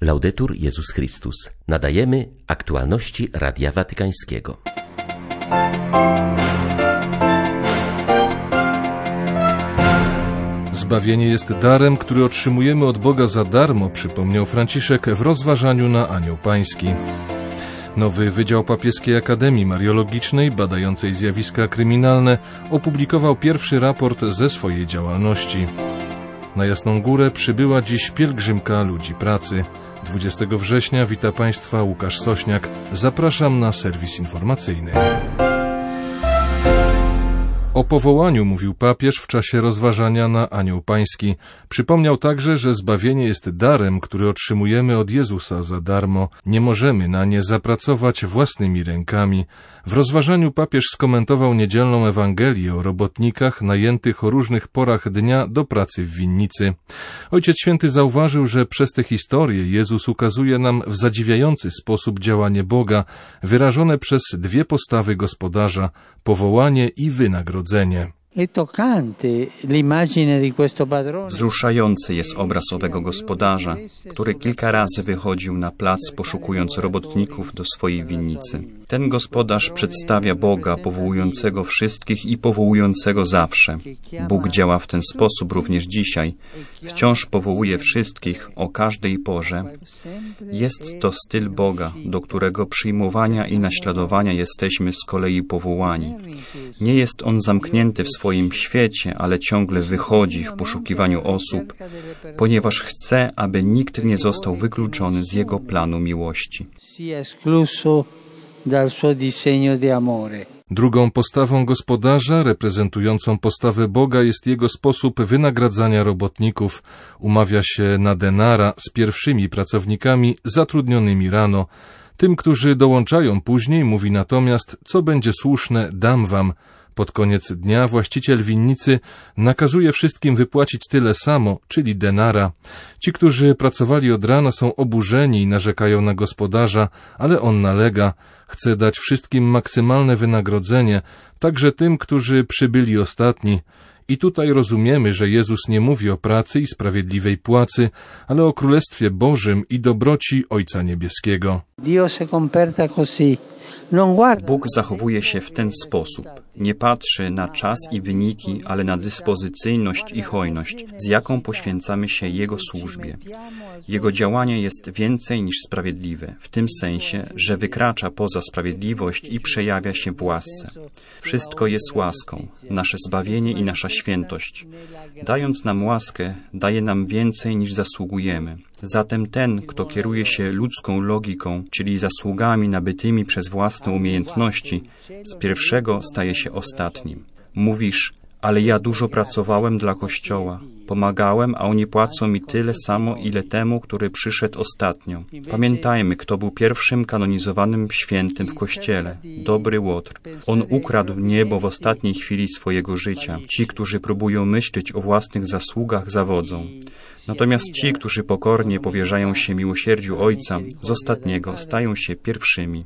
Laudetur Jezus Chrystus. Nadajemy aktualności Radia Watykańskiego. Zbawienie jest darem, który otrzymujemy od Boga za darmo, przypomniał Franciszek w rozważaniu na Anioł Pański. Nowy Wydział Papieskiej Akademii Mariologicznej, badającej zjawiska kryminalne, opublikował pierwszy raport ze swojej działalności. Na Jasną Górę przybyła dziś pielgrzymka ludzi pracy. 20 września wita Państwa Łukasz Sośniak. Zapraszam na serwis informacyjny. O powołaniu mówił papież w czasie rozważania na Anioł Pański. Przypomniał także, że zbawienie jest darem, który otrzymujemy od Jezusa za darmo. Nie możemy na nie zapracować własnymi rękami. W rozważaniu papież skomentował niedzielną Ewangelię o robotnikach najętych o różnych porach dnia do pracy w winnicy. Ojciec Święty zauważył, że przez tę historię Jezus ukazuje nam w zadziwiający sposób działanie Boga, wyrażone przez dwie postawy gospodarza – powołanie i wynagrodzenie. Wzruszający jest obraz owego gospodarza, który kilka razy wychodził na plac, poszukując robotników do swojej winnicy. Ten gospodarz przedstawia Boga powołującego wszystkich i powołującego zawsze. Bóg działa w ten sposób również dzisiaj. Wciąż powołuje wszystkich o każdej porze. Jest to styl Boga, do którego przyjmowania i naśladowania jesteśmy z kolei powołani. Nie jest On zamknięty w swoim świecie, ale ciągle wychodzi w poszukiwaniu osób, ponieważ chce, aby nikt nie został wykluczony z Jego planu miłości. Drugą postawą gospodarza, reprezentującą postawę Boga, jest jego sposób wynagradzania robotników. Umawia się na denara z pierwszymi pracownikami zatrudnionymi rano. Tym, którzy dołączają później, mówi natomiast, co będzie słuszne, dam wam. Pod koniec dnia właściciel winnicy nakazuje wszystkim wypłacić tyle samo, czyli denara. Ci, którzy pracowali od rana, są oburzeni i narzekają na gospodarza, ale on nalega. Chce dać wszystkim maksymalne wynagrodzenie, także tym, którzy przybyli ostatni. I tutaj rozumiemy, że Jezus nie mówi o pracy i sprawiedliwej płacy, ale o Królestwie Bożym i dobroci Ojca Niebieskiego. Bóg zachowuje się w ten sposób. Nie patrzy na czas i wyniki, ale na dyspozycyjność i hojność, z jaką poświęcamy się Jego służbie. Jego działanie jest więcej niż sprawiedliwe, w tym sensie, że wykracza poza sprawiedliwość i przejawia się w łasce. Wszystko jest łaską, nasze zbawienie i nasza świętość. Dając nam łaskę, daje nam więcej niż zasługujemy. Zatem ten, kto kieruje się ludzką logiką, czyli zasługami nabytymi przez własne umiejętności, z pierwszego staje się ostatnim. Mówisz, ale ja dużo pracowałem dla Kościoła. Pomagałem, a oni płacą mi tyle samo, ile temu, który przyszedł ostatnio. Pamiętajmy, kto był pierwszym kanonizowanym świętym w Kościele. Dobry Łotr. On ukradł niebo w ostatniej chwili swojego życia. Ci, którzy próbują myśleć o własnych zasługach, zawodzą. Natomiast ci, którzy pokornie powierzają się miłosierdziu Ojca, z ostatniego stają się pierwszymi.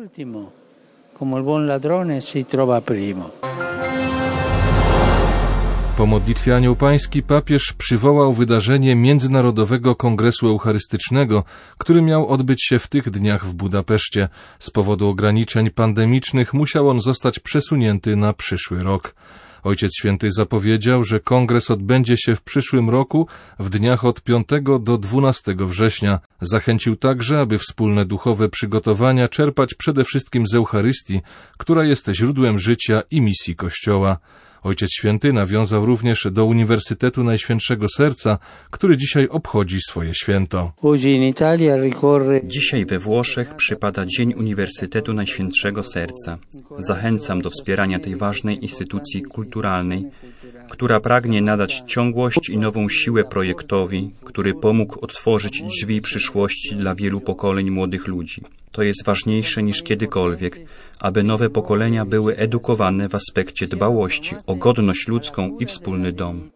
Po modlitwie Anioł Pański papież przywołał wydarzenie Międzynarodowego Kongresu Eucharystycznego, który miał odbyć się w tych dniach w Budapeszcie. Z powodu ograniczeń pandemicznych musiał on zostać przesunięty na przyszły rok. Ojciec Święty zapowiedział, że kongres odbędzie się w przyszłym roku w dniach od 5 do 12 września. Zachęcił także, aby wspólne duchowe przygotowania czerpać przede wszystkim z Eucharystii, która jest źródłem życia i misji Kościoła. Ojciec Święty nawiązał również do Uniwersytetu Najświętszego Serca, który dzisiaj obchodzi swoje święto. Dzisiaj we Włoszech przypada Dzień Uniwersytetu Najświętszego Serca. Zachęcam do wspierania tej ważnej instytucji kulturalnej, która pragnie nadać ciągłość i nową siłę projektowi, który pomógł otworzyć drzwi przyszłości dla wielu pokoleń młodych ludzi. To jest ważniejsze niż kiedykolwiek, aby nowe pokolenia były edukowane w aspekcie dbałości o godność ludzką i wspólny dom.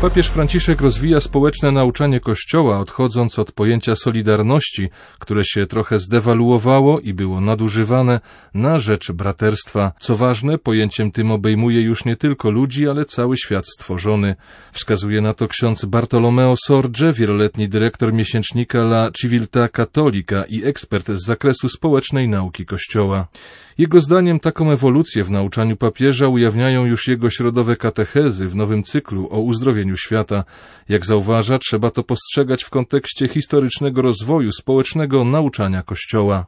Papież Franciszek rozwija społeczne nauczanie Kościoła, odchodząc od pojęcia solidarności, które się trochę zdewaluowało i było nadużywane, na rzecz braterstwa. Co ważne, pojęciem tym obejmuje już nie tylko ludzi, ale cały świat stworzony. Wskazuje na to ksiądz Bartolomeo Sorge, wieloletni dyrektor miesięcznika La Civiltà Cattolica i ekspert z zakresu społecznej nauki Kościoła. Jego zdaniem taką ewolucję w nauczaniu papieża ujawniają już jego środowe katechezy w nowym cyklu o uzdrowieniu świata. Jak zauważa, trzeba to postrzegać w kontekście historycznego rozwoju społecznego nauczania Kościoła.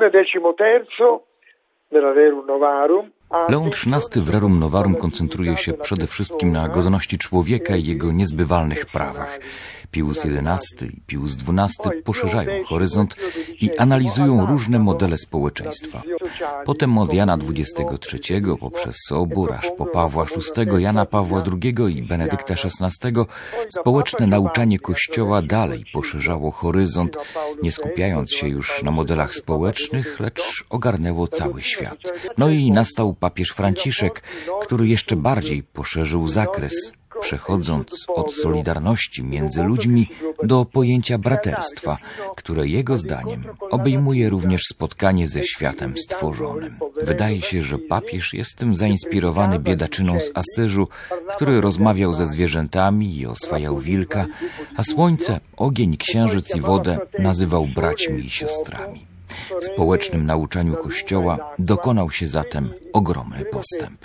Leon XIII w Rerum Novarum koncentruje się przede wszystkim na godności człowieka i jego niezbywalnych prawach. Pius XI i Pius XII poszerzają horyzont i analizują różne modele społeczeństwa. Potem od Jana XXIII poprzez Sobór aż po Pawła VI, Jana Pawła II i Benedykta XVI społeczne nauczanie Kościoła dalej poszerzało horyzont, nie skupiając się już na modelach społecznych, lecz ogarnęło cały świat. No i nastał papież Franciszek, który jeszcze bardziej poszerzył zakres, przechodząc od solidarności między ludźmi do pojęcia braterstwa, które jego zdaniem obejmuje również spotkanie ze światem stworzonym. Wydaje się, że papież jest tym zainspirowany biedaczyną z Asyżu, który rozmawiał ze zwierzętami i oswajał wilka, a słońce, ogień, księżyc i wodę nazywał braćmi i siostrami. W społecznym nauczaniu Kościoła dokonał się zatem ogromny postęp.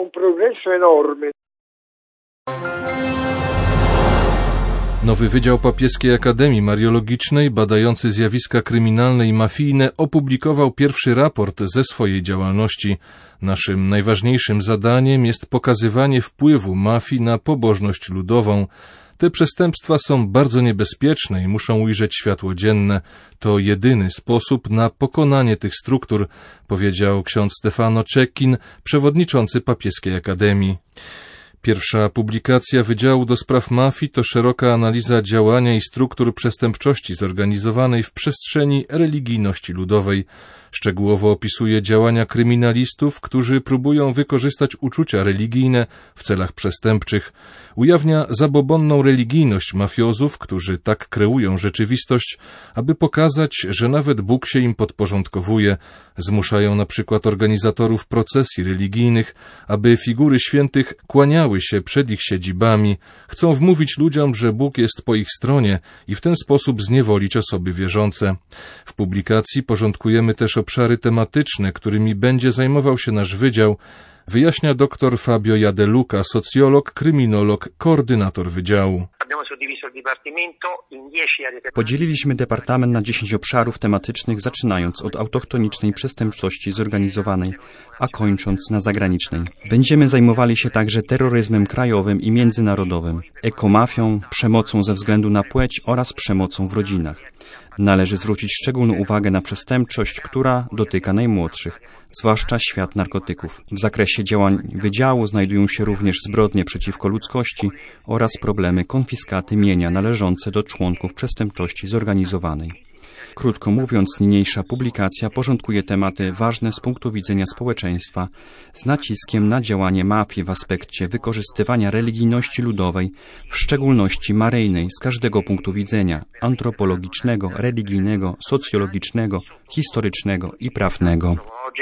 Nowy Wydział Papieskiej Akademii Mariologicznej, badający zjawiska kryminalne i mafijne, opublikował pierwszy raport ze swojej działalności. Naszym najważniejszym zadaniem jest pokazywanie wpływu mafii na pobożność ludową. Te przestępstwa są bardzo niebezpieczne i muszą ujrzeć światło dzienne. To jedyny sposób na pokonanie tych struktur, powiedział ksiądz Stefano Cecchini, przewodniczący Papieskiej Akademii. Pierwsza publikacja Wydziału do Spraw Mafii to szeroka analiza działania i struktur przestępczości zorganizowanej w przestrzeni religijności ludowej. Szczegółowo opisuje działania kryminalistów, którzy próbują wykorzystać uczucia religijne w celach przestępczych. Ujawnia zabobonną religijność mafiozów, którzy tak kreują rzeczywistość, aby pokazać, że nawet Bóg się im podporządkowuje. Zmuszają na przykład organizatorów procesji religijnych, aby figury świętych kłaniały się przed ich siedzibami. Chcą wmówić ludziom, że Bóg jest po ich stronie i w ten sposób zniewolić osoby wierzące. W publikacji porządkujemy też obszary tematyczne, którymi będzie zajmował się nasz wydział, wyjaśnia dr Fabio Jadeluca, socjolog, kryminolog, koordynator wydziału. Podzieliliśmy departament na 10 obszarów tematycznych, zaczynając od autochtonicznej przestępczości zorganizowanej, a kończąc na zagranicznej. Będziemy zajmowali się także terroryzmem krajowym i międzynarodowym, ekomafią, przemocą ze względu na płeć oraz przemocą w rodzinach. Należy zwrócić szczególną uwagę na przestępczość, która dotyka najmłodszych, zwłaszcza świat narkotyków. W zakresie działań wydziału znajdują się również zbrodnie przeciwko ludzkości oraz problemy konfiskaty mienia należące do członków przestępczości zorganizowanej. Krótko mówiąc, niniejsza publikacja porządkuje tematy ważne z punktu widzenia społeczeństwa z naciskiem na działanie mafii w aspekcie wykorzystywania religijności ludowej, w szczególności maryjnej, z każdego punktu widzenia antropologicznego, religijnego, socjologicznego, historycznego i prawnego.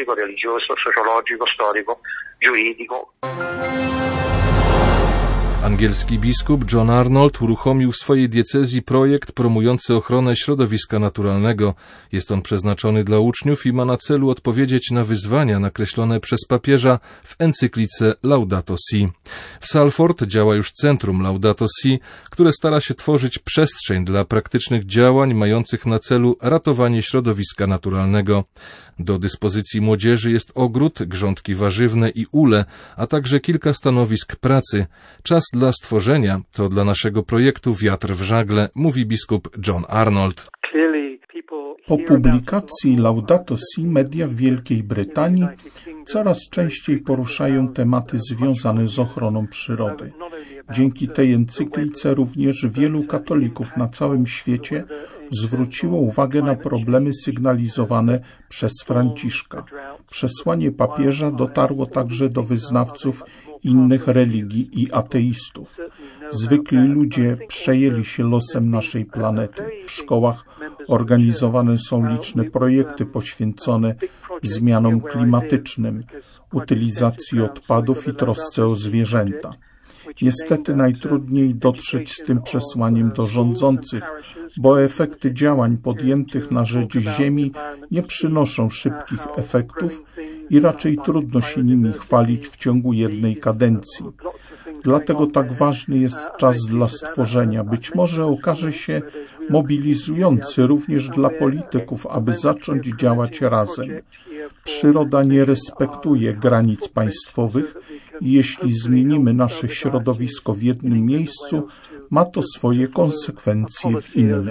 Angielski biskup John Arnold uruchomił w swojej diecezji projekt promujący ochronę środowiska naturalnego. Jest on przeznaczony dla uczniów i ma na celu odpowiedzieć na wyzwania nakreślone przez papieża w encyklice Laudato Si. W Salford działa już Centrum Laudato Si, które stara się tworzyć przestrzeń dla praktycznych działań mających na celu ratowanie środowiska naturalnego. Do dyspozycji młodzieży jest ogród, grządki warzywne i ule, a także kilka stanowisk pracy. Czas dla stworzenia to dla naszego projektu wiatr w żagle, mówi biskup John Arnold. Po publikacji Laudato Si media w Wielkiej Brytanii coraz częściej poruszają tematy związane z ochroną przyrody. Dzięki tej encyklice również wielu katolików na całym świecie zwróciło uwagę na problemy sygnalizowane przez Franciszka. Przesłanie papieża dotarło także do wyznawców innych religii i ateistów. Zwykli ludzie przejęli się losem naszej planety. W szkołach organizowane są liczne projekty poświęcone zmianom klimatycznym, utylizacji odpadów i trosce o zwierzęta. Niestety najtrudniej dotrzeć z tym przesłaniem do rządzących, bo efekty działań podjętych na rzecz Ziemi nie przynoszą szybkich efektów i raczej trudno się nimi chwalić w ciągu jednej kadencji. Dlatego tak ważny jest czas dla stworzenia. Być może okaże się mobilizujący również dla polityków, aby zacząć działać razem. Przyroda nie respektuje granic państwowych i jeśli zmienimy nasze środowisko w jednym miejscu, ma to swoje konsekwencje w innych.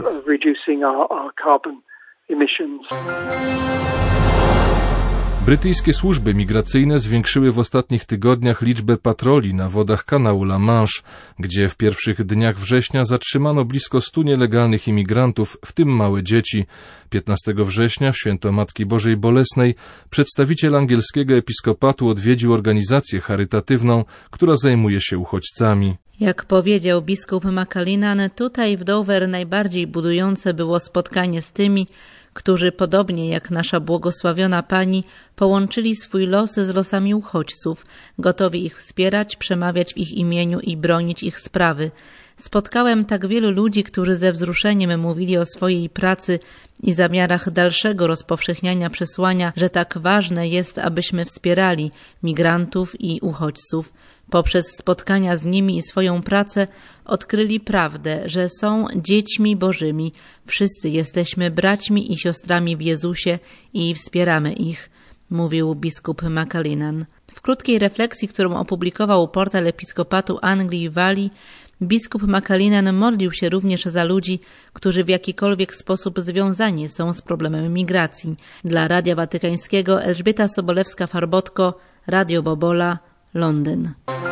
Brytyjskie służby migracyjne zwiększyły w ostatnich tygodniach liczbę patroli na wodach kanału La Manche, gdzie w pierwszych dniach września zatrzymano blisko 100 nielegalnych imigrantów, w tym małe dzieci. 15 września, w święto Matki Bożej Bolesnej, przedstawiciel angielskiego episkopatu odwiedził organizację charytatywną, która zajmuje się uchodźcami. Jak powiedział biskup Macallinan, tutaj w Dover najbardziej budujące było spotkanie z tymi, którzy podobnie jak nasza błogosławiona Pani połączyli swój los z losami uchodźców, gotowi ich wspierać, przemawiać w ich imieniu i bronić ich sprawy. Spotkałem tak wielu ludzi, którzy ze wzruszeniem mówili o swojej pracy i zamiarach dalszego rozpowszechniania przesłania, że tak ważne jest, abyśmy wspierali migrantów i uchodźców. Poprzez spotkania z nimi i swoją pracę odkryli prawdę, że są dziećmi Bożymi. Wszyscy jesteśmy braćmi i siostrami w Jezusie i wspieramy ich, mówił biskup Macallinan. W krótkiej refleksji, którą opublikował portal Episkopatu Anglii i Walii, biskup Macallinan modlił się również za ludzi, którzy w jakikolwiek sposób związani są z problemem migracji. Dla Radia Watykańskiego Elżbieta Sobolewska-Farbotko, Radio Bobola, Londyn.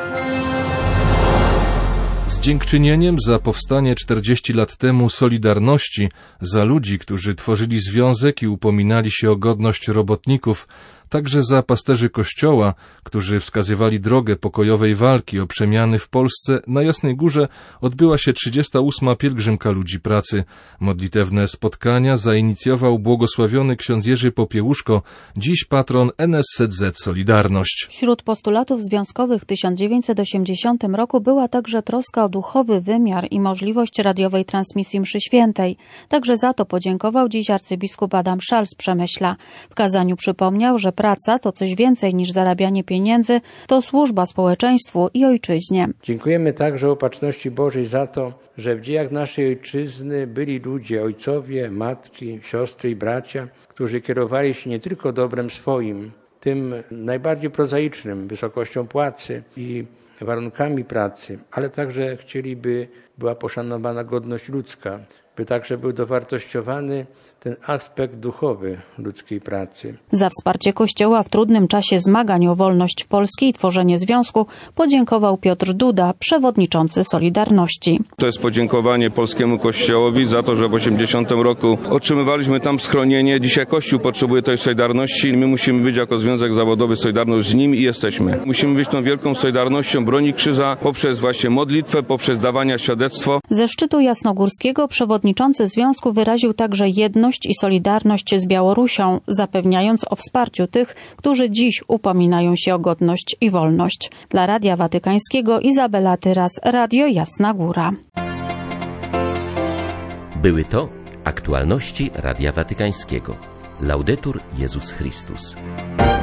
Z dziękczynieniem za powstanie 40 lat temu Solidarności, za ludzi, którzy tworzyli związek i upominali się o godność robotników, także za pasterzy Kościoła, którzy wskazywali drogę pokojowej walki o przemiany w Polsce, na Jasnej Górze odbyła się 38. pielgrzymka ludzi pracy. Modlitewne spotkania zainicjował błogosławiony ksiądz Jerzy Popiełuszko, dziś patron NSZZ Solidarność. Wśród postulatów związkowych w 1980 roku była także troska o duchowy wymiar i możliwość radiowej transmisji mszy świętej. Także za to podziękował dziś arcybiskup Adam Szal z Przemyśla. W kazaniu przypomniał, że praca to coś więcej niż zarabianie pieniędzy, to służba społeczeństwu i ojczyźnie. Dziękujemy także Opatrzności Bożej za to, że w dziejach naszej ojczyzny byli ludzie, ojcowie, matki, siostry i bracia, którzy kierowali się nie tylko dobrem swoim, tym najbardziej prozaicznym, wysokością płacy i warunkami pracy, ale także chcieli, by była poszanowana godność ludzka, by także był dowartościowany ten aspekt duchowy ludzkiej pracy. Za wsparcie Kościoła w trudnym czasie zmagań o wolność Polski i tworzenie związku podziękował Piotr Duda, przewodniczący Solidarności. To jest podziękowanie polskiemu Kościołowi za to, że w 80 roku otrzymywaliśmy tam schronienie. Dzisiaj Kościół potrzebuje tej solidarności i my musimy być jako Związek Zawodowy Solidarność z nim i jesteśmy. Musimy być tą wielką solidarnością, bronić krzyża poprzez właśnie modlitwę, poprzez dawanie świadectwo. Ze szczytu jasnogórskiego przewodniczący związku wyraził także jedność i solidarność z Białorusią, zapewniając o wsparciu tych, którzy dziś upominają się o godność i wolność. Dla Radia Watykańskiego Izabela Tyras, Radio Jasna Góra. Były to aktualności Radia Watykańskiego. Laudetur Jezus Chrystus.